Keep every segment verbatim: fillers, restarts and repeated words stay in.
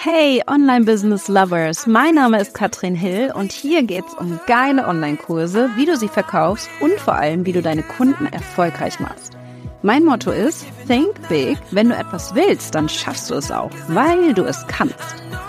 Hey Online-Business-Lovers, mein Name ist Katrin Hill und hier geht's um geile Online-Kurse, wie du sie verkaufst und vor allem, wie du deine Kunden erfolgreich machst. Mein Motto ist, think big, wenn du etwas willst, dann schaffst du es auch, weil du es kannst.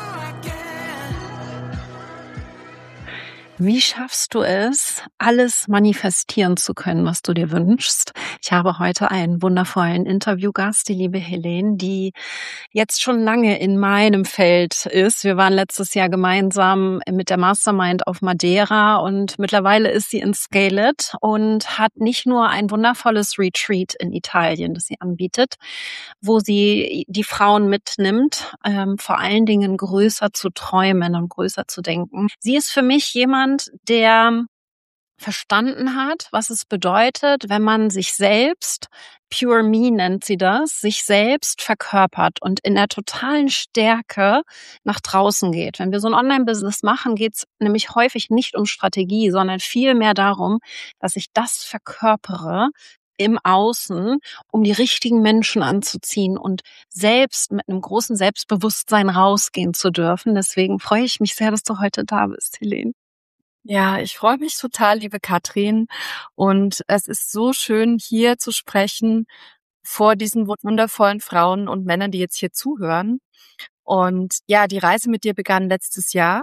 Wie schaffst du es, alles manifestieren zu können, was du dir wünschst? Ich habe heute einen wundervollen Interviewgast, die liebe Helene, die jetzt schon lange in meinem Feld ist. Wir waren letztes Jahr gemeinsam mit der Mastermind auf Madeira und mittlerweile ist sie in Scale It und hat nicht nur ein wundervolles Retreat in Italien, das sie anbietet, wo sie die Frauen mitnimmt, ähm, vor allen Dingen größer zu träumen und größer zu denken. Sie ist für mich jemand, der verstanden hat, was es bedeutet, wenn man sich selbst, Pure Me nennt sie das, sich selbst verkörpert und in der totalen Stärke nach draußen geht. Wenn wir so ein Online-Business machen, geht es nämlich häufig nicht um Strategie, sondern vielmehr darum, dass ich das verkörpere im Außen, um die richtigen Menschen anzuziehen und selbst mit einem großen Selbstbewusstsein rausgehen zu dürfen. Deswegen freue ich mich sehr, dass du heute da bist, Helene. Ja, ich freue mich total, liebe Katrin. Und es ist so schön, hier zu sprechen vor diesen wundervollen Frauen und Männern, die jetzt hier zuhören. Und ja, die Reise mit dir begann letztes Jahr.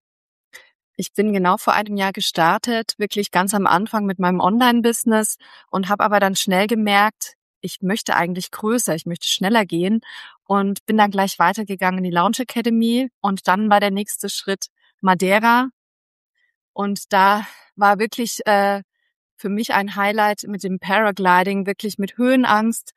Ich bin genau vor einem Jahr gestartet, wirklich ganz am Anfang mit meinem Online-Business und habe aber dann schnell gemerkt, ich möchte eigentlich größer, ich möchte schneller gehen und bin dann gleich weitergegangen in die Launch Academy und dann war der nächste Schritt Madeira. Und da war wirklich äh, für mich ein Highlight mit dem Paragliding, wirklich mit Höhenangst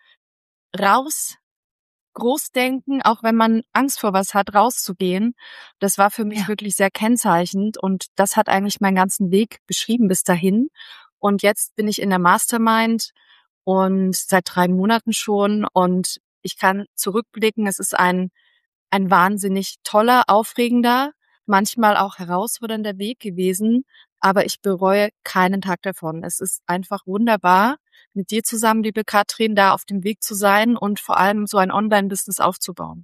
raus, Großdenken, auch wenn man Angst vor was hat, rauszugehen. Das war für mich ja. wirklich sehr kennzeichnend und das hat eigentlich meinen ganzen Weg beschrieben bis dahin. Und jetzt bin ich in der Mastermind und seit drei Monaten schon und ich kann zurückblicken, es ist ein ein wahnsinnig toller, aufregender, manchmal auch herausfordernder Weg gewesen, aber ich bereue keinen Tag davon. Es ist einfach wunderbar, mit dir zusammen, liebe Katrin, da auf dem Weg zu sein und vor allem so ein Online-Business aufzubauen.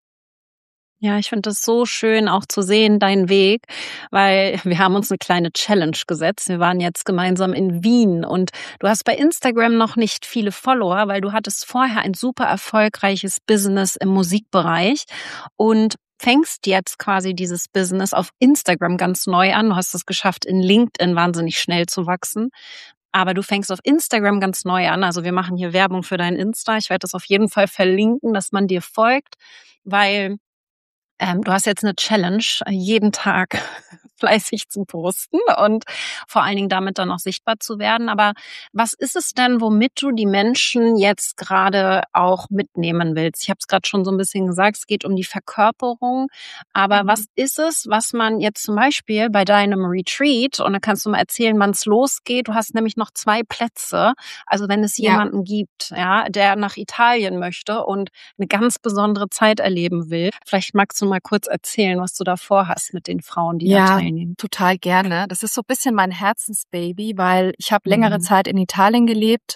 Ja, ich finde das so schön auch zu sehen, deinen Weg, weil wir haben uns eine kleine Challenge gesetzt. Wir waren jetzt gemeinsam in Wien und du hast bei Instagram noch nicht viele Follower, weil du hattest vorher ein super erfolgreiches Business im Musikbereich und fängst jetzt quasi dieses Business auf Instagram ganz neu an. Du hast es geschafft, in LinkedIn wahnsinnig schnell zu wachsen. Aber du fängst auf Instagram ganz neu an. Also wir machen hier Werbung für dein Insta. Ich werde das auf jeden Fall verlinken, dass man dir folgt, weil Ähm, du hast jetzt eine Challenge, jeden Tag fleißig zu posten und vor allen Dingen damit dann auch sichtbar zu werden. Aber was ist es denn, womit du die Menschen jetzt gerade auch mitnehmen willst? Ich habe es gerade schon so ein bisschen gesagt, es geht um die Verkörperung. Aber Mhm. was ist es, was man jetzt zum Beispiel bei deinem Retreat, und da kannst du mal erzählen, wann es losgeht. Du hast nämlich noch zwei Plätze. Also wenn es Ja. jemanden gibt, ja, der nach Italien möchte und eine ganz besondere Zeit erleben will, vielleicht magst du mal kurz erzählen, was du da vorhast mit den Frauen, die ja, da teilnehmen. Total gerne. Das ist so ein bisschen mein Herzensbaby, weil ich habe längere Mhm. Zeit in Italien gelebt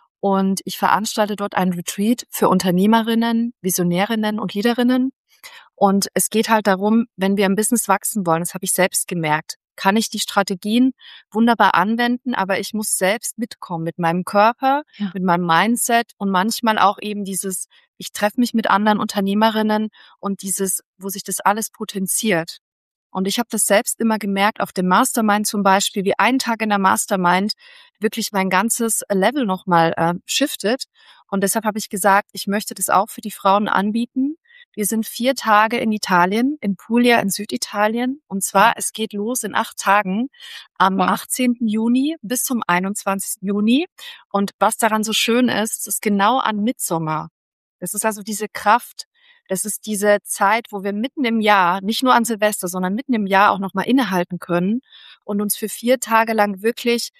und ich veranstalte dort ein Retreat für Unternehmerinnen, Visionärinnen und Leaderinnen. Und es geht halt darum, wenn wir im Business wachsen wollen, das habe ich selbst gemerkt, kann ich die Strategien wunderbar anwenden, aber ich muss selbst mitkommen mit meinem Körper, Ja. mit meinem Mindset und manchmal auch eben dieses, ich treffe mich mit anderen Unternehmerinnen und dieses, wo sich das alles potenziert. Und ich habe das selbst immer gemerkt, auf dem Mastermind zum Beispiel, wie ein Tag in der Mastermind wirklich mein ganzes Level nochmal äh, shiftet. Und deshalb habe ich gesagt, ich möchte das auch für die Frauen anbieten. Wir sind vier Tage in Italien, in Puglia in Süditalien. Und zwar, es geht los in acht Tagen am Wow. achtzehnten Juni bis zum einundzwanzigsten Juni. Und was daran so schön ist, ist genau an Mitsommer. Das ist also diese Kraft, das ist diese Zeit, wo wir mitten im Jahr, nicht nur an Silvester, sondern mitten im Jahr auch nochmal innehalten können und uns für vier Tage lang wirklich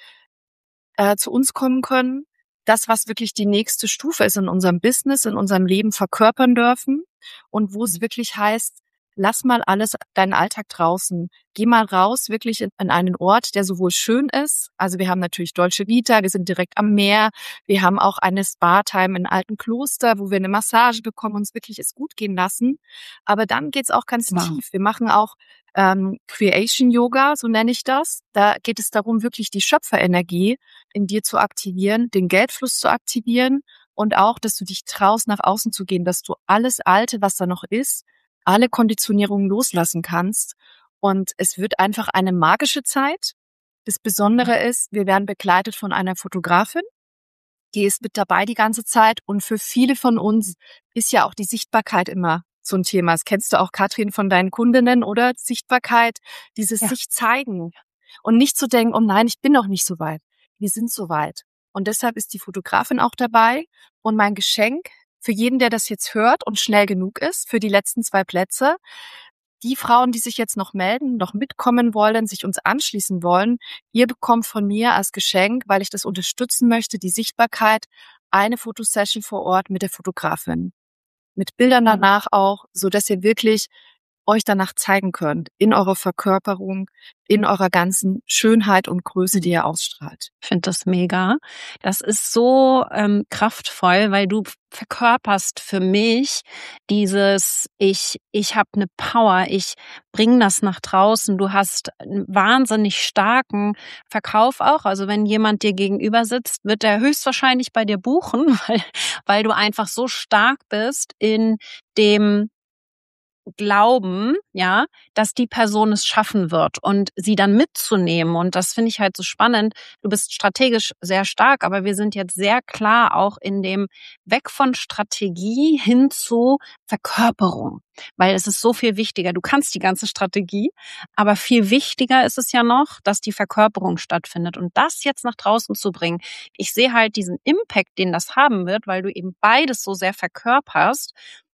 äh, zu uns kommen können, das, was wirklich die nächste Stufe ist in unserem Business, in unserem Leben verkörpern dürfen und wo es wirklich heißt, lass mal alles, deinen Alltag draußen. Geh mal raus, wirklich in, an einen Ort, der sowohl schön ist. Also wir haben natürlich Dolce Vita, wir sind direkt am Meer. Wir haben auch eine Spa-Time in alten Kloster, wo wir eine Massage bekommen, uns wirklich es gut gehen lassen. Aber dann geht's auch ganz Wow. tief. Wir machen auch ähm, Creation Yoga, so nenne ich das. Da geht es darum, wirklich die Schöpferenergie in dir zu aktivieren, den Geldfluss zu aktivieren und auch, dass du dich traust, nach außen zu gehen, dass du alles Alte, was da noch ist, alle Konditionierungen loslassen kannst. Und es wird einfach eine magische Zeit. Das Besondere ist, wir werden begleitet von einer Fotografin, die ist mit dabei die ganze Zeit. Und für viele von uns ist ja auch die Sichtbarkeit immer so ein Thema. Das kennst du auch, Katrin, von deinen Kundinnen, oder? Sichtbarkeit, dieses Ja. sich zeigen und nicht zu denken, oh nein, ich bin noch nicht so weit. Wir sind so weit. Und deshalb ist die Fotografin auch dabei. Und mein Geschenk für jeden, der das jetzt hört und schnell genug ist, für die letzten zwei Plätze, die Frauen, die sich jetzt noch melden, noch mitkommen wollen, sich uns anschließen wollen, ihr bekommt von mir als Geschenk, weil ich das unterstützen möchte, die Sichtbarkeit, eine Fotosession vor Ort mit der Fotografin. Mit Bildern danach auch, so dass ihr wirklich euch danach zeigen könnt, in eurer Verkörperung, in eurer ganzen Schönheit und Größe, die ihr ausstrahlt. Ich finde das mega. Das ist so ähm, kraftvoll, weil du verkörperst für mich dieses, ich ich habe eine Power, ich bringe das nach draußen. Du hast einen wahnsinnig starken Verkauf auch. Also wenn jemand dir gegenüber sitzt, wird er höchstwahrscheinlich bei dir buchen, weil, weil du einfach so stark bist in dem glauben, ja, dass die Person es schaffen wird und sie dann mitzunehmen. Und das finde ich halt so spannend. Du bist strategisch sehr stark, aber wir sind jetzt sehr klar auch in dem Weg von Strategie hin zu Verkörperung, weil es ist so viel wichtiger. Du kannst die ganze Strategie, aber viel wichtiger ist es ja noch, dass die Verkörperung stattfindet. Und das jetzt nach draußen zu bringen, ich sehe halt diesen Impact, den das haben wird, weil du eben beides so sehr verkörperst,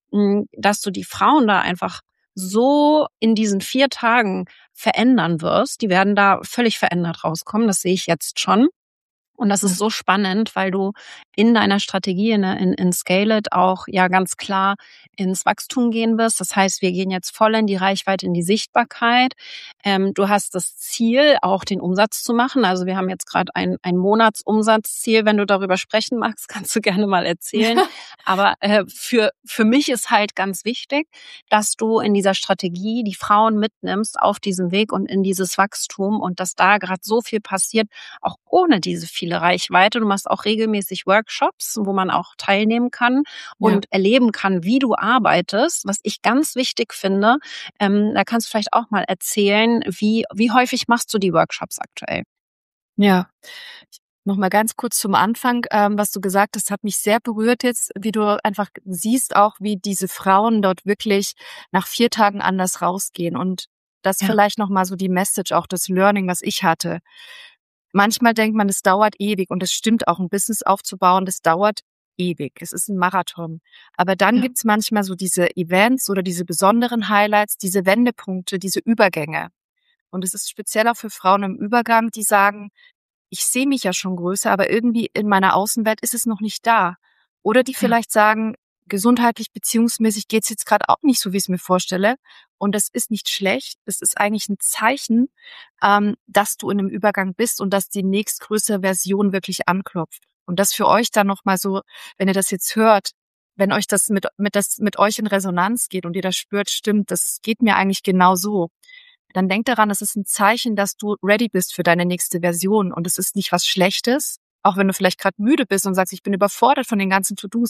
dass du die Frauen da einfach so in diesen vier Tagen verändern wirst. Die werden da völlig verändert rauskommen. Das sehe ich jetzt schon. Und das ist so spannend, weil du in deiner Strategie in, in, in Scale It auch ja ganz klar ins Wachstum gehen wirst. Das heißt, wir gehen jetzt voll in die Reichweite, in die Sichtbarkeit. Ähm, du hast das Ziel, auch den Umsatz zu machen. Also wir haben jetzt gerade ein, ein Monatsumsatzziel. Wenn du darüber sprechen magst, kannst du gerne mal erzählen. Aber äh, für, für mich ist halt ganz wichtig, dass du in dieser Strategie die Frauen mitnimmst auf diesem Weg und in dieses Wachstum und dass da gerade so viel passiert, auch ohne diese viele Reichweite. Du machst auch regelmäßig Workshops, wo man auch teilnehmen kann und ja. erleben kann, wie du arbeitest. Was ich ganz wichtig finde, ähm, da kannst du vielleicht auch mal erzählen, wie, wie häufig machst du die Workshops aktuell? Ja, nochmal ganz kurz zum Anfang, ähm, was du gesagt hast, hat mich sehr berührt jetzt, wie du einfach siehst auch, wie diese Frauen dort wirklich nach vier Tagen anders rausgehen und das ja. vielleicht nochmal so die Message, auch das Learning, was ich hatte. Manchmal denkt man, es dauert ewig und es stimmt auch, ein Business aufzubauen, das dauert ewig. Es ist ein Marathon. Aber dann ja. gibt's manchmal so diese Events oder diese besonderen Highlights, diese Wendepunkte, diese Übergänge. Und es ist speziell auch für Frauen im Übergang, die sagen, ich sehe mich ja schon größer, aber irgendwie in meiner Außenwelt ist es noch nicht da. Oder die ja. vielleicht sagen, gesundheitlich, beziehungsmäßig geht's jetzt gerade auch nicht so, wie ich es mir vorstelle. Und das ist nicht schlecht. Es ist eigentlich ein Zeichen, ähm, dass du in einem Übergang bist und dass die nächstgrößere Version wirklich anklopft. Und das für euch dann nochmal so, wenn ihr das jetzt hört, wenn euch das mit, mit, das mit euch in Resonanz geht und ihr das spürt, stimmt, das geht mir eigentlich genau so. Dann denkt daran, es ist ein Zeichen, dass du ready bist für deine nächste Version. Und es ist nicht was Schlechtes, auch wenn du vielleicht gerade müde bist und sagst, ich bin überfordert von den ganzen To-Dos.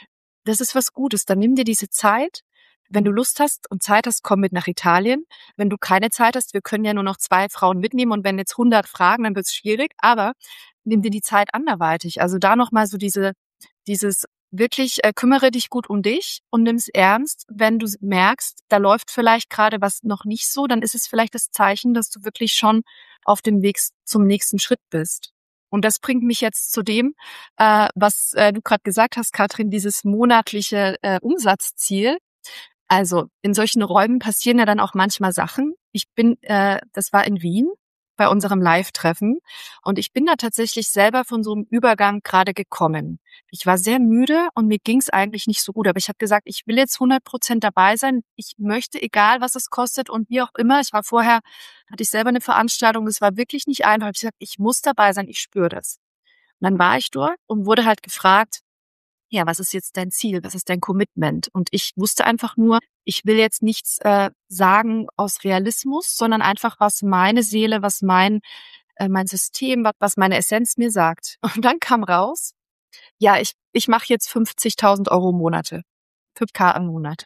Das ist was Gutes. Dann nimm dir diese Zeit. Wenn du Lust hast und Zeit hast, komm mit nach Italien. Wenn du keine Zeit hast, wir können ja nur noch zwei Frauen mitnehmen und wenn jetzt hundert fragen, dann wird es schwierig. Aber nimm dir die Zeit anderweitig. Also da nochmal so diese, dieses wirklich äh, kümmere dich gut um dich und nimm es ernst. Wenn du merkst, da läuft vielleicht gerade was noch nicht so, dann ist es vielleicht das Zeichen, dass du wirklich schon auf dem Weg zum nächsten Schritt bist. Und das bringt mich jetzt zu dem, äh, was äh, du gerade gesagt hast, Katrin, dieses monatliche äh, Umsatzziel. Also in solchen Räumen passieren ja dann auch manchmal Sachen. Ich bin, äh, das war in Wien bei unserem Live-Treffen. Und ich bin da tatsächlich selber von so einem Übergang gerade gekommen. Ich war sehr müde und mir ging es eigentlich nicht so gut. Aber ich habe gesagt, ich will jetzt hundert Prozent dabei sein. Ich möchte, egal was es kostet und wie auch immer. Ich war vorher, hatte ich selber eine Veranstaltung. Es war wirklich nicht einfach. Ich habe gesagt, ich muss dabei sein. Ich spüre das. Und dann war ich dort und wurde halt gefragt, ja, was ist jetzt dein Ziel? Was ist dein Commitment? Und ich wusste einfach nur, ich will jetzt nichts äh, sagen aus Realismus, sondern einfach, was meine Seele, was mein äh, mein System, was, was meine Essenz mir sagt. Und dann kam raus, ja, ich ich mache jetzt fünfzigtausend Euro Monate, fünf K im Monat.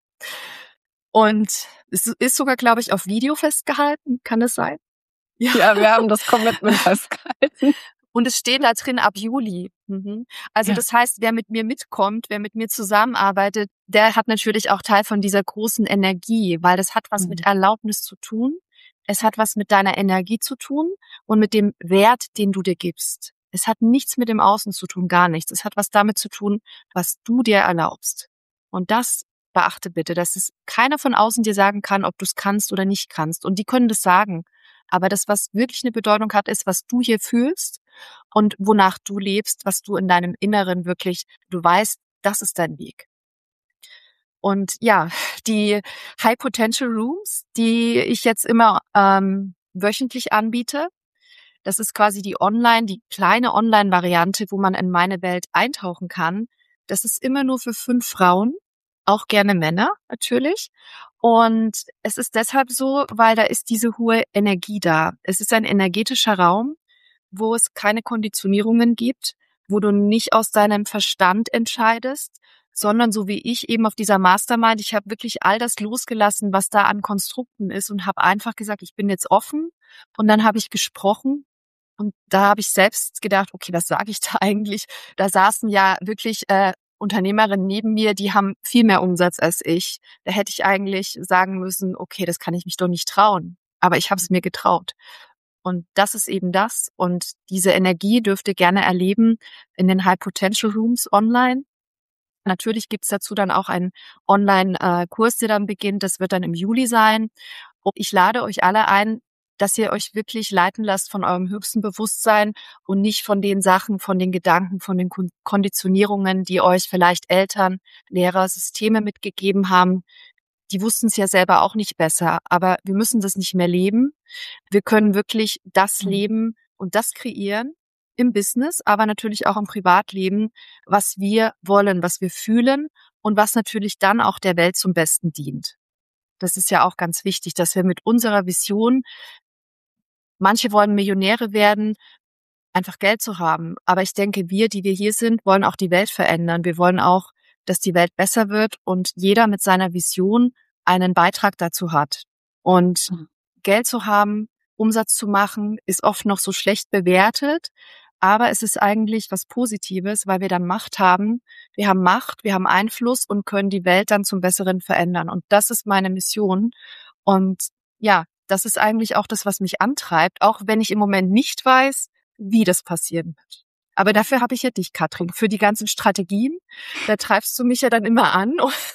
Und es ist sogar, glaube ich, auf Video festgehalten. Kann es sein? Ja, ja, wir haben das Commitment festgehalten. Und es steht da drin ab Juli. Mhm. Also ja. Das heißt, wer mit mir mitkommt, wer mit mir zusammenarbeitet, der hat natürlich auch Teil von dieser großen Energie, weil das hat was mhm. mit Erlaubnis zu tun. Es hat was mit deiner Energie zu tun und mit dem Wert, den du dir gibst. Es hat nichts mit dem Außen zu tun, gar nichts. Es hat was damit zu tun, was du dir erlaubst. Und das beachte bitte, dass es keiner von außen dir sagen kann, ob du es kannst oder nicht kannst. Und die können das sagen. Aber das, was wirklich eine Bedeutung hat, ist, was du hier fühlst und wonach du lebst, was du in deinem Inneren wirklich, du weißt, das ist dein Weg. Und ja, die High Potential Rooms, die ich jetzt immer ähm, wöchentlich anbiete, das ist quasi die Online, die kleine Online-Variante, wo man in meine Welt eintauchen kann. Das ist immer nur für fünf Frauen, auch gerne Männer natürlich. Und es ist deshalb so, weil da ist diese hohe Energie da. Es ist ein energetischer Raum, wo es keine Konditionierungen gibt, wo du nicht aus deinem Verstand entscheidest, sondern so wie ich eben auf dieser Mastermind, ich habe wirklich all das losgelassen, was da an Konstrukten ist und habe einfach gesagt, ich bin jetzt offen. Und dann habe ich gesprochen und da habe ich selbst gedacht, okay, was sage ich da eigentlich? Da saßen ja wirklich äh, Unternehmerinnen neben mir, die haben viel mehr Umsatz als ich. Da hätte ich eigentlich sagen müssen, okay, das kann ich mich doch nicht trauen. Aber ich habe es mir getraut. Und das ist eben das. Und diese Energie dürft ihr gerne erleben in den High Potential Rooms online. Natürlich gibt's dazu dann auch einen Online-Kurs, der dann beginnt. Das wird dann im Juli sein. Und ich lade euch alle ein, dass ihr euch wirklich leiten lasst von eurem höchsten Bewusstsein und nicht von den Sachen, von den Gedanken, von den Konditionierungen, die euch vielleicht Eltern, Lehrer, Systeme mitgegeben haben. Die wussten es ja selber auch nicht besser, aber wir müssen das nicht mehr leben. Wir können wirklich das leben und das kreieren im Business, aber natürlich auch im Privatleben, was wir wollen, was wir fühlen und was natürlich dann auch der Welt zum Besten dient. Das ist ja auch ganz wichtig, dass wir mit unserer Vision, manche wollen Millionäre werden, einfach Geld zu haben. Aber ich denke, wir, die wir hier sind, wollen auch die Welt verändern. Wir wollen auch, dass die Welt besser wird und jeder mit seiner Vision einen Beitrag dazu hat. Und mhm. Geld zu haben, Umsatz zu machen, ist oft noch so schlecht bewertet. Aber es ist eigentlich was Positives, weil wir dann Macht haben. Wir haben Macht, wir haben Einfluss und können die Welt dann zum Besseren verändern. Und das ist meine Mission. Und ja, das ist eigentlich auch das, was mich antreibt, auch wenn ich im Moment nicht weiß, wie das passieren wird. Aber dafür habe ich ja dich, Katrin, für die ganzen Strategien. Da treibst du mich ja dann immer an.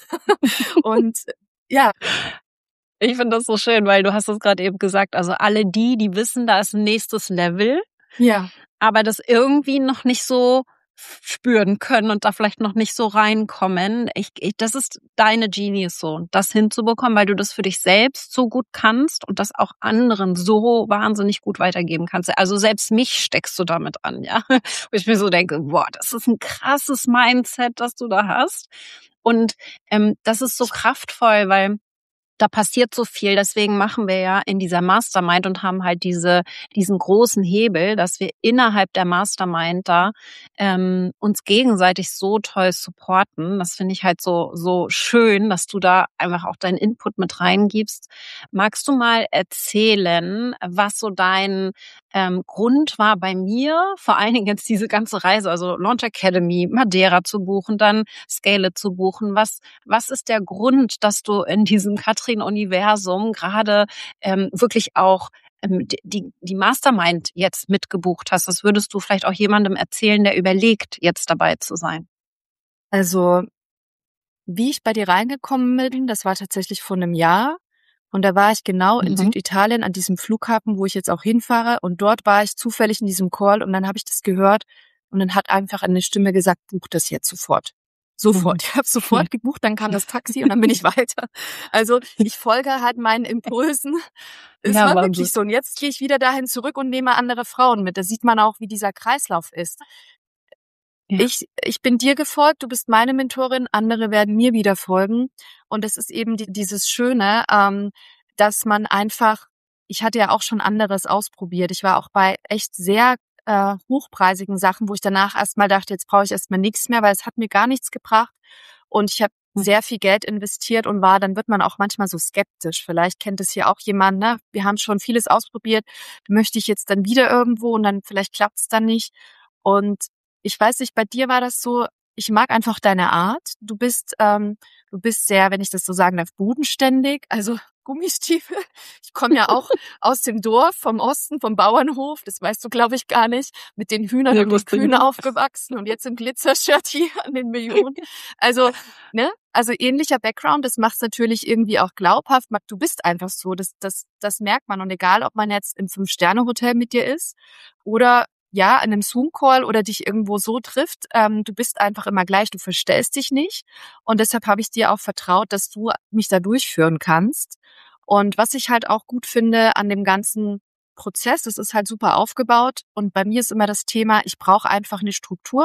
Und ja. Ich finde das so schön, weil du hast es gerade eben gesagt, also alle die, die wissen, da ist ein nächstes Level. Ja. Aber das irgendwie noch nicht so spüren können und da vielleicht noch nicht so reinkommen. Ich, ich, das ist deine Genius so, das hinzubekommen, weil du das für dich selbst so gut kannst und das auch anderen so wahnsinnig gut weitergeben kannst. Also selbst mich steckst du damit an, ja. Wo ich mir so denke, boah, das ist ein krasses Mindset, das du da hast. Und ähm, das ist so kraftvoll, weil da passiert so viel, deswegen machen wir ja in dieser Mastermind und haben halt diese diesen großen Hebel, dass wir innerhalb der Mastermind da ähm, uns gegenseitig so toll supporten. Das finde ich halt so so schön, dass du da einfach auch deinen Input mit reingibst. Magst du mal erzählen, was so dein ähm, Grund war bei mir, vor allen Dingen jetzt diese ganze Reise, also Launch Academy, Madeira zu buchen, dann Scale zu buchen. Was was ist der Grund, dass du in diesem Katrin-Universum gerade ähm, wirklich auch ähm, die, die Mastermind jetzt mitgebucht hast? Das würdest du vielleicht auch jemandem erzählen, der überlegt, jetzt dabei zu sein. Also, wie ich bei dir reingekommen bin, das war tatsächlich vor einem Jahr. Und da war ich genau in Mhm. Süditalien an diesem Flughafen, wo ich jetzt auch hinfahre. Und dort war ich zufällig in diesem Call und dann habe ich das gehört und dann hat einfach eine Stimme gesagt, buch das jetzt sofort. Sofort. Mhm. Ich habe sofort gebucht, dann kam das Taxi und dann bin ich weiter. Also ich folge halt meinen Impulsen. Es Ja, war Wahnsinn. wirklich so. Und jetzt gehe ich wieder dahin zurück und nehme andere Frauen mit. Da sieht man auch, wie dieser Kreislauf ist. Ja. Ich, ich bin dir gefolgt, du bist meine Mentorin, andere werden mir wieder folgen. Und es ist eben die, dieses Schöne, ähm, dass man einfach, ich hatte ja auch schon anderes ausprobiert. Ich war auch bei echt sehr äh, hochpreisigen Sachen, wo ich danach erstmal dachte, jetzt brauche ich erstmal nichts mehr, weil es hat mir gar nichts gebracht. Und ich habe Mhm. sehr viel Geld investiert und war, dann wird man auch manchmal so skeptisch. Vielleicht kennt es hier auch jemand, ne? Wir haben schon vieles ausprobiert, möchte ich jetzt dann wieder irgendwo und dann vielleicht klappt es dann nicht. Und ich weiß nicht, bei dir war das so, ich mag einfach deine Art. Du bist, ähm, du bist sehr, wenn ich das so sagen darf, bodenständig, also Gummistiefel. Ich komme ja auch aus dem Dorf, vom Osten, vom Bauernhof, das weißt du, glaube ich, gar nicht, mit den Hühnern Nee, und den wusste ich Kühen nicht. aufgewachsen und jetzt im Glitzershirt hier an den Millionen. Also, ne? Also ähnlicher Background, das macht es natürlich irgendwie auch glaubhaft. Du bist einfach so, das, das, das merkt man. Und egal, ob man jetzt im Fünf-Sterne-Hotel mit dir ist oder ja, in einem Zoom-Call oder dich irgendwo so trifft, ähm, du bist einfach immer gleich, du verstellst dich nicht. Und deshalb habe ich dir auch vertraut, dass du mich da durchführen kannst. Und was ich halt auch gut finde an dem ganzen Prozess, das ist halt super aufgebaut. Und bei mir ist immer das Thema, ich brauche einfach eine Struktur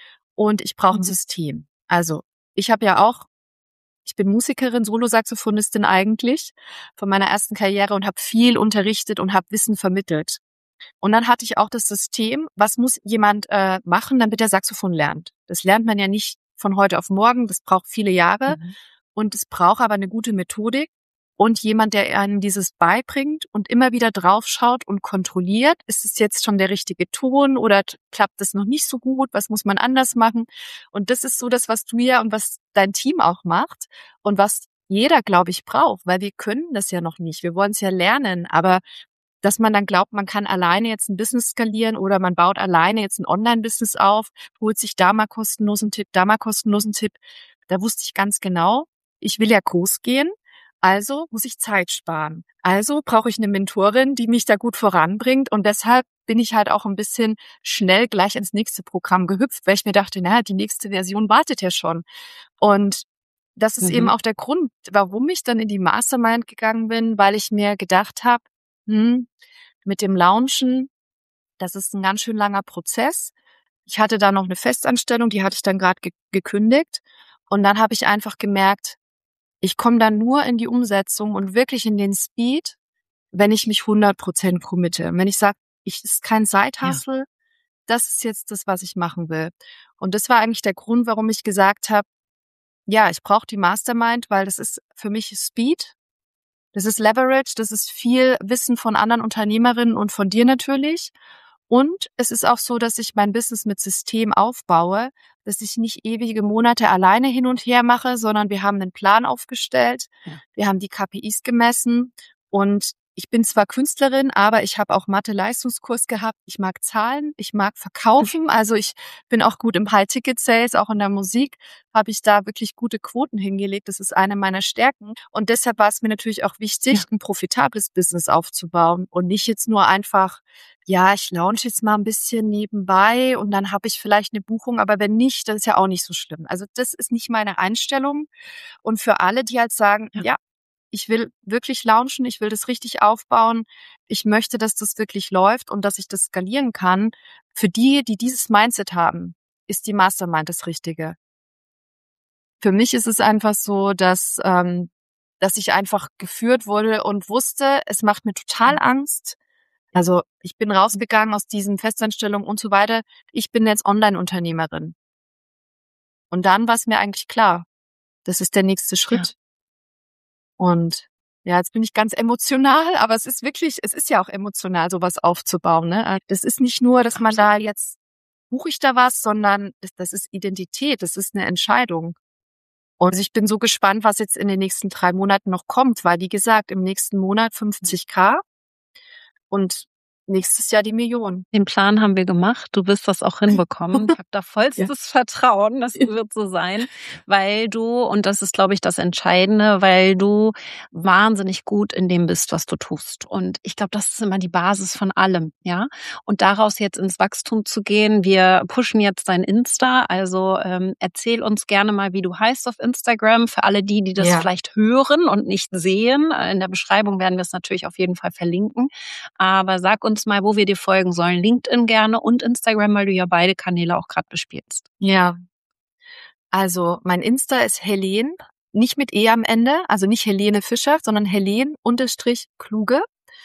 und ich brauche ein Mhm. System. Also ich habe ja auch, ich bin Musikerin, Solosaxophonistin eigentlich von meiner ersten Karriere und habe viel unterrichtet und habe Wissen vermittelt. Und dann hatte ich auch das System, was muss jemand äh, machen, damit er Saxophon lernt. Das lernt man ja nicht von heute auf morgen, das braucht viele Jahre Mhm. und es braucht aber eine gute Methodik und jemand, der einem dieses beibringt und immer wieder draufschaut und kontrolliert, ist es jetzt schon der richtige Ton oder t- klappt es noch nicht so gut, was muss man anders machen? Und das ist so das, was du ja und was dein Team auch macht und was jeder, glaube ich, braucht, weil wir können das ja noch nicht. Wir wollen es ja lernen, aber dass man dann glaubt, man kann alleine jetzt ein Business skalieren oder man baut alleine jetzt ein Online-Business auf, holt sich da mal kostenlosen Tipp, da mal kostenlosen Tipp. Da wusste ich ganz genau, ich will ja groß gehen, also muss ich Zeit sparen. Also brauche ich eine Mentorin, die mich da gut voranbringt und deshalb bin ich halt auch ein bisschen schnell gleich ins nächste Programm gehüpft, weil ich mir dachte, naja, die nächste Version wartet ja schon. Und das ist eben Mhm. auch der Grund, warum ich dann in die Mastermind gegangen bin, weil ich mir gedacht habe, hm, mit dem Launchen, das ist ein ganz schön langer Prozess. Ich hatte da noch eine Festanstellung, die hatte ich dann gerade ge gekündigt. Und dann habe ich einfach gemerkt, ich komme dann nur in die Umsetzung und wirklich in den Speed, wenn ich mich hundert Prozent committe. Wenn ich sage, ich ist kein Ja. Side-Hustle, das ist jetzt das, was ich machen will. Und das war eigentlich der Grund, warum ich gesagt habe, ja, ich brauche die Mastermind, weil das ist für mich Speed. Das ist Leverage, das ist viel Wissen von anderen Unternehmerinnen und von dir natürlich. Und es ist auch so, dass ich mein Business mit System aufbaue, dass ich nicht ewige Monate alleine hin und her mache, sondern wir haben einen Plan aufgestellt, Ja. wir haben die K P Is gemessen und ich bin zwar Künstlerin, aber ich habe auch Mathe-Leistungskurs gehabt. Ich mag Zahlen, ich mag verkaufen, also ich bin auch gut im High-Ticket-Sales, auch in der Musik habe ich da wirklich gute Quoten hingelegt. Das ist eine meiner Stärken. Und deshalb war es mir natürlich auch wichtig, Ja. ein profitables Business aufzubauen und nicht jetzt nur einfach, ja, ich launche jetzt mal ein bisschen nebenbei und dann habe ich vielleicht eine Buchung, aber wenn nicht, dann ist ja auch nicht so schlimm. Also das ist nicht meine Einstellung. Und für alle, die halt sagen, Ja. ja, ich will wirklich launchen, ich will das richtig aufbauen, ich möchte, dass das wirklich läuft und dass ich das skalieren kann. Für die, die dieses Mindset haben, ist die Mastermind das Richtige. Für mich ist es einfach so, dass, ähm, dass ich einfach geführt wurde und wusste, es macht mir total Angst. Also ich bin rausgegangen aus diesen Festanstellungen und so weiter. Ich bin jetzt Online-Unternehmerin. Und dann war es mir eigentlich klar, das ist der nächste Ja. Schritt. Und ja, jetzt bin ich ganz emotional, aber es ist wirklich, es ist ja auch emotional, sowas aufzubauen. Ne? Das ist nicht nur, dass man da jetzt, buche ich da was, sondern das, das ist Identität, das ist eine Entscheidung. Und ich bin so gespannt, was jetzt in den nächsten drei Monaten noch kommt, weil wie gesagt, im nächsten Monat fünfzig K und nächstes Jahr die Million. Den Plan haben wir gemacht. Du wirst das auch hinbekommen. Ich habe da vollstes ja. Vertrauen, das wird so sein, weil du, und das ist, glaube ich, das Entscheidende, weil du wahnsinnig gut in dem bist, was du tust. Und ich glaube, das ist immer die Basis von allem, ja. Und daraus jetzt ins Wachstum zu gehen, wir pushen jetzt dein Insta, also ähm, erzähl uns gerne mal, wie du heißt auf Instagram, für alle die, die das ja. vielleicht hören und nicht sehen. In der Beschreibung werden wir es natürlich auf jeden Fall verlinken. Aber sag uns mal, wo wir dir folgen sollen. LinkedIn gerne und Instagram, weil du ja beide Kanäle auch gerade bespielst. Ja, also mein Insta ist Helene, nicht mit E am Ende, also nicht Helene Fischer, sondern Helene unterstrich Kluge.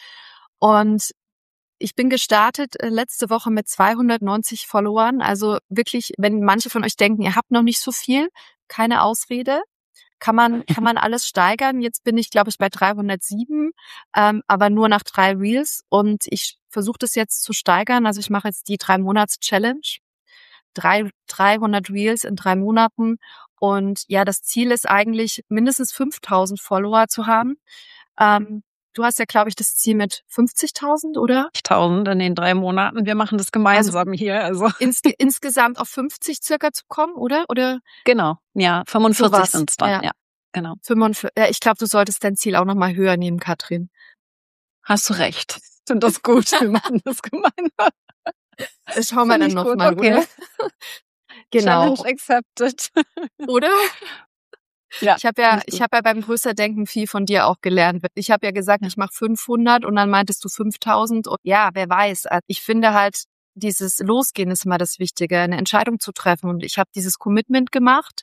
Und ich bin gestartet äh, letzte Woche mit zweihundertneunzig Followern. Also wirklich, wenn manche von euch denken, ihr habt noch nicht so viel, keine Ausrede. Kann man, kann man alles steigern. Jetzt bin ich, glaube ich, bei dreihundertsieben, ähm, aber nur nach drei Reels. Und ich versuche das jetzt zu steigern. Also ich mache jetzt die drei-Monats-Challenge. Drei, dreihundert Reels in drei Monaten. Und ja, das Ziel ist eigentlich, mindestens fünftausend Follower zu haben. Ähm, du hast ja, glaube ich, das Ziel mit fünfzigtausend, oder? fünfzigtausend in den drei Monaten. Wir machen das gemeinsam also hier. Also ins, insgesamt auf fünfzig circa zu kommen, oder? Oder? Genau, ja, fünfundvierzig sind es dann, ja. ja. Genau. fünfundvierzig, ja, ich glaube, du solltest dein Ziel auch noch mal höher nehmen, Katrin. Hast du recht. Ich finde das gut. Wir machen das gemeinsam. Das schauen wir dann noch gut. mal, okay. Oder? Genau. Challenge accepted. Oder? Ja, ich habe ja, ich habe ja beim Größerdenken viel von dir auch gelernt. Ich habe ja gesagt, ja. ich mache fünfhundert und dann meintest du fünftausend. Und ja, wer weiß. Ich finde halt, dieses Losgehen ist immer das Wichtige, eine Entscheidung zu treffen. Und ich habe dieses Commitment gemacht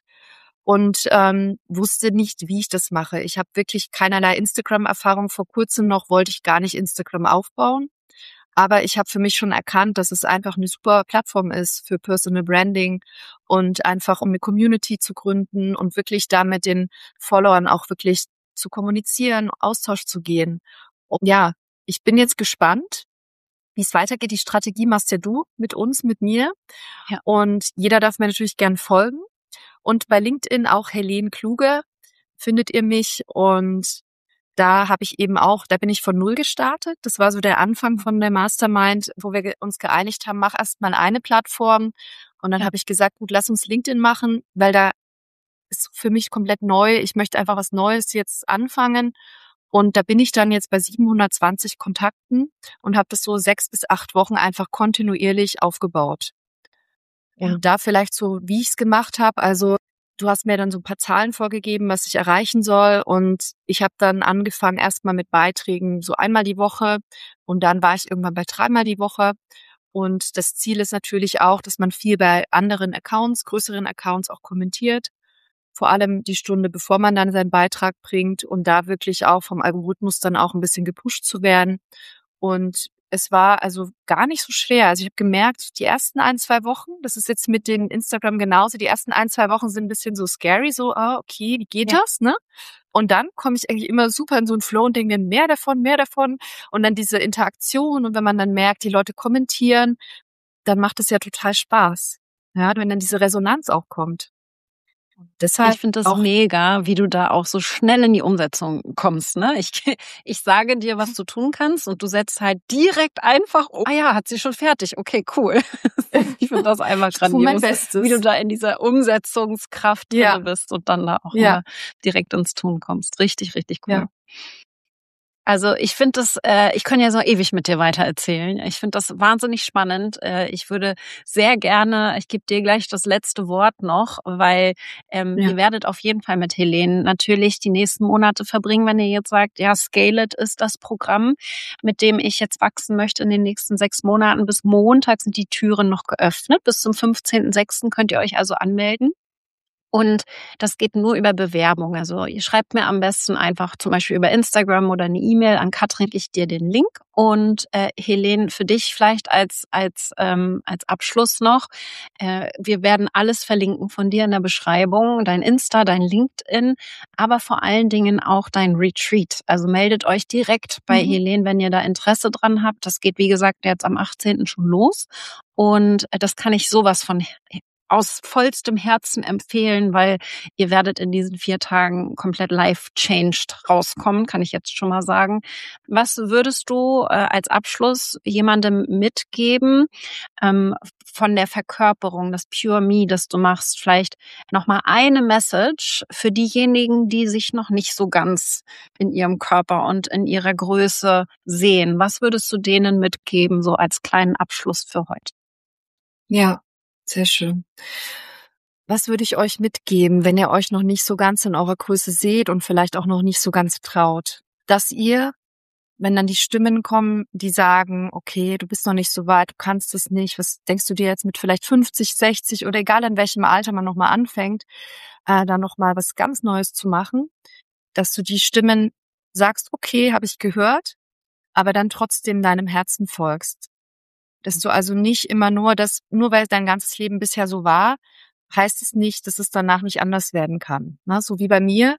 und ähm, wusste nicht, wie ich das mache. Ich habe wirklich keinerlei Instagram-Erfahrung. Vor kurzem noch wollte ich gar nicht Instagram aufbauen. Aber ich habe für mich schon erkannt, dass es einfach eine super Plattform ist für Personal Branding und einfach, um eine Community zu gründen und wirklich da mit den Followern auch wirklich zu kommunizieren, Austausch zu gehen. Und ja, ich bin jetzt gespannt, wie es weitergeht. Die Strategie machst ja du mit uns, mit mir. Ja. Und jeder darf mir natürlich gern folgen. Und bei LinkedIn auch Helene Kluge findet ihr mich. Und da habe ich eben auch, da bin ich von null gestartet. Das war so der Anfang von der Mastermind, wo wir uns geeinigt haben, mach erst mal eine Plattform. Und dann ja. habe ich gesagt, gut, lass uns LinkedIn machen, weil da ist für mich komplett neu. Ich möchte einfach was Neues jetzt anfangen. Und da bin ich dann jetzt bei siebenhundertzwanzig Kontakten und habe das so sechs bis acht Wochen einfach kontinuierlich aufgebaut. Ja. Und da vielleicht so, wie ich es gemacht habe, also du hast mir dann so ein paar Zahlen vorgegeben, was ich erreichen soll. Und ich habe dann angefangen erstmal mit Beiträgen so einmal die Woche. Und dann war ich irgendwann bei dreimal die Woche. Und das Ziel ist natürlich auch, dass man viel bei anderen Accounts, größeren Accounts auch kommentiert. Vor allem die Stunde, bevor man dann seinen Beitrag bringt und da wirklich auch vom Algorithmus dann auch ein bisschen gepusht zu werden. Und es war also gar nicht so schwer. Also ich habe gemerkt, die ersten ein, zwei Wochen, das ist jetzt mit den Instagram genauso, die ersten ein, zwei Wochen sind ein bisschen so scary, so, ah, okay, wie geht ja. das, ne? Und dann komme ich eigentlich immer super in so einen Flow und denke mir, mehr davon, mehr davon. Und dann diese Interaktion und wenn man dann merkt, die Leute kommentieren, dann macht es ja total Spaß. Ja, wenn dann diese Resonanz auch kommt. Deshalb ich finde das mega, wie du da auch so schnell in die Umsetzung kommst. Ne? Ich, ich sage dir, was du tun kannst und du setzt halt direkt einfach, oh, ah ja, hat sie schon fertig. Okay, cool. Ich finde das einfach grandios, wie du da in dieser Umsetzungskraft drin ja. bist und dann da auch ja. direkt ins Tun kommst. Richtig, richtig cool. Ja. Also ich finde das, äh, ich kann ja so ewig mit dir weiter erzählen. Ich finde das wahnsinnig spannend. Äh, ich würde sehr gerne, ich gebe dir gleich das letzte Wort noch, weil ähm, ja. ihr werdet auf jeden Fall mit Helene natürlich die nächsten Monate verbringen, wenn ihr jetzt sagt, ja, Scale It ist das Programm, mit dem ich jetzt wachsen möchte in den nächsten sechs Monaten. Bis Montag sind die Türen noch geöffnet. Bis zum fünfzehnten sechsten könnt ihr euch also anmelden. Und das geht nur über Bewerbung. Also ihr schreibt mir am besten einfach zum Beispiel über Instagram oder eine E-Mail an Katrin, ich dir den Link. Und äh, Helene, für dich vielleicht als als ähm, als Abschluss noch, äh, wir werden alles verlinken von dir in der Beschreibung, dein Insta, dein LinkedIn, aber vor allen Dingen auch dein Retreat. Also meldet euch direkt bei mhm. Helene, wenn ihr da Interesse dran habt. Das geht, wie gesagt, jetzt am achtzehnten schon los. Und das kann ich sowas von aus vollstem Herzen empfehlen, weil ihr werdet in diesen vier Tagen komplett life-changed rauskommen, kann ich jetzt schon mal sagen. Was würdest du äh, als Abschluss jemandem mitgeben ähm, von der Verkörperung, das Pure Me, das du machst? Vielleicht nochmal eine Message für diejenigen, die sich noch nicht so ganz in ihrem Körper und in ihrer Größe sehen. Was würdest du denen mitgeben, so als kleinen Abschluss für heute? Ja, sehr schön. Was würde ich euch mitgeben, wenn ihr euch noch nicht so ganz in eurer Größe seht und vielleicht auch noch nicht so ganz traut? Dass ihr, wenn dann die Stimmen kommen, die sagen, okay, du bist noch nicht so weit, du kannst es nicht, was denkst du dir jetzt mit vielleicht fünfzig, sechzig oder egal in welchem Alter man nochmal anfängt, äh, dann nochmal was ganz Neues zu machen, dass du die Stimmen sagst, okay, habe ich gehört, aber dann trotzdem deinem Herzen folgst. Dass du also nicht immer nur das, nur weil dein ganzes Leben bisher so war, heißt es nicht, dass es danach nicht anders werden kann. Ne? So wie bei mir.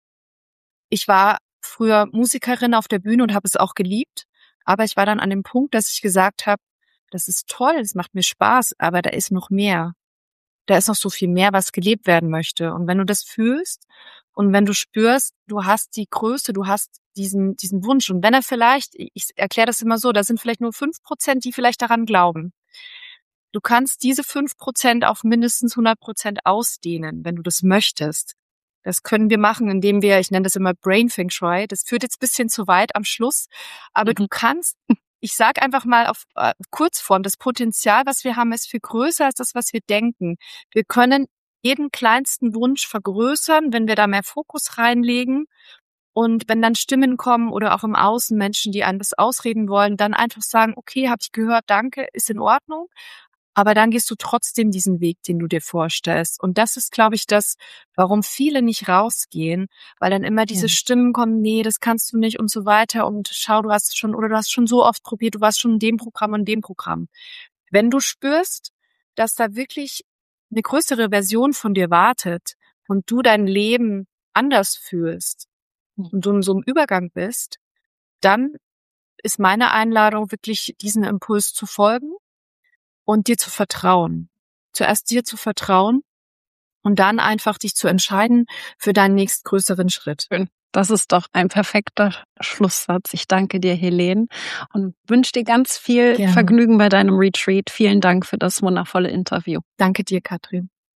Ich war früher Musikerin auf der Bühne und habe es auch geliebt, aber ich war dann an dem Punkt, dass ich gesagt habe, das ist toll, es macht mir Spaß, aber da ist noch mehr. Da ist noch so viel mehr, was gelebt werden möchte. Und wenn du das fühlst und wenn du spürst, du hast die Größe, du hast diesen, diesen Wunsch und wenn er vielleicht, ich erkläre das immer so, da sind vielleicht nur fünf Prozent, die vielleicht daran glauben. Du kannst diese fünf Prozent auf mindestens hundert Prozent ausdehnen, wenn du das möchtest. Das können wir machen, indem wir, ich nenne das immer Brain Feng Shui, das führt jetzt ein bisschen zu weit am Schluss, aber mhm. du kannst, ich sage einfach mal auf äh, Kurzform, das Potenzial, was wir haben, ist viel größer als das, was wir denken. Wir können jeden kleinsten Wunsch vergrößern, wenn wir da mehr Fokus reinlegen. Und wenn dann Stimmen kommen oder auch im Außen Menschen, die einem das ausreden wollen, dann einfach sagen, okay, habe ich gehört, danke, ist in Ordnung. Aber dann gehst du trotzdem diesen Weg, den du dir vorstellst. Und das ist, glaube ich, das, warum viele nicht rausgehen, weil dann immer diese ja. Stimmen kommen, nee, das kannst du nicht und so weiter. Und schau, du hast schon, oder du hast schon so oft probiert, du warst schon in dem Programm und dem Programm. Wenn du spürst, dass da wirklich eine größere Version von dir wartet und du dein Leben anders fühlst und du in so einem Übergang bist, dann ist meine Einladung, wirklich diesen Impuls zu folgen und dir zu vertrauen. Zuerst dir zu vertrauen und dann einfach dich zu entscheiden für deinen nächstgrößeren Schritt. Das ist doch ein perfekter Schlusssatz. Ich danke dir, Helene, und wünsche dir ganz viel Gerne. Vergnügen bei deinem Retreat. Vielen Dank für das wundervolle Interview. Danke dir, Katrin.